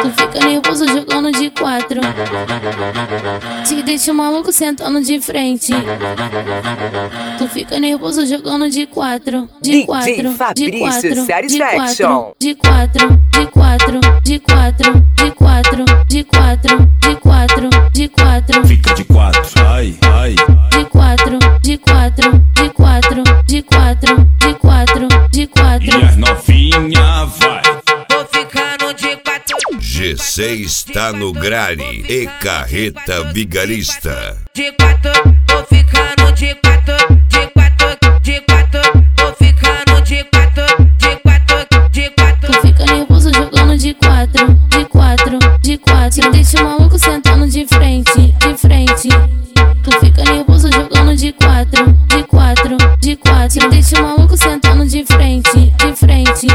Tu fica nervoso jogando de quatro, te deixa maluco sentando de frente. Tu fica nervoso jogando de quatro, de quatro, de quatro, de quatro, de quatro, de quatro, de quatro, de quatro, de quatro, de quatro, de quatro. Fica de quatro, ai, ai. De quatro, de quatro, de quatro, de quatro, de quatro, de quatro. E as novinha vai. Tô ficando de quatro. GC está no grale e Carreta Vigarista. De quatro, tô ficando de quatro, de quatro, de quatro. Tô ficando de quatro, de quatro, de quatro. Tu fica nervoso jogando de quatro, de quatro, de quatro. Te deixa maluco sentando de frente, de frente. Tu fica nervoso jogando de quatro, de quatro, de quatro. Te deixa maluco sentando de frente, de frente.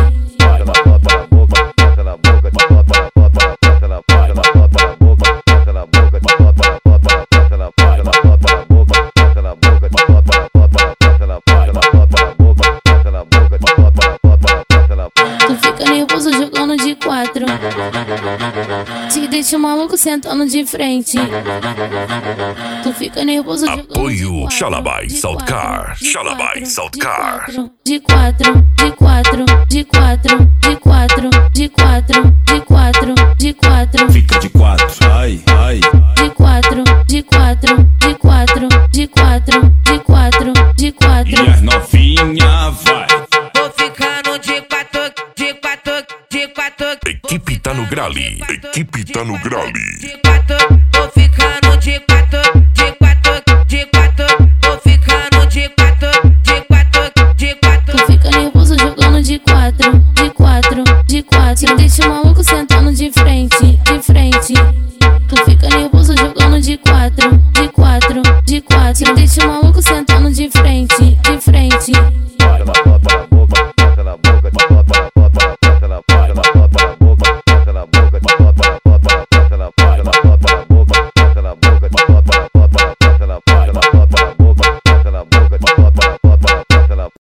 Tu fica nervoso jogando de quatro, te deixa maluco sentando de frente. Tu fica nervoso jogando Apoio de Xalabai quatro, Saltcar, de Xalabai quatro, Saltcar. de quatro, de quatro, de quatro, de quatro, de quatro, de quatro, de quatro. Fica de quatro, ai, ai. De quatro, de quatro, de quatro, de quatro, de quatro, de E quatro. as novinha vai. Tô ficando de quatro, de quatro, de quatro. Equipe tá no grale, equipe tá no grale. De quatro, tô ficando de quatro, de quatro, de quatro. Tô ficando de quatro, de quatro, de quatro. Tu fica nervoso jogando de quatro, de quatro, de quatro. Te deixa maluco sentando de frente, de frente. Tu fica nervoso jogando de quatro, de quatro, de quatro. Te deixa maluco sentando de frente, de frente. Bota na boca, bota na boca, bota na boca.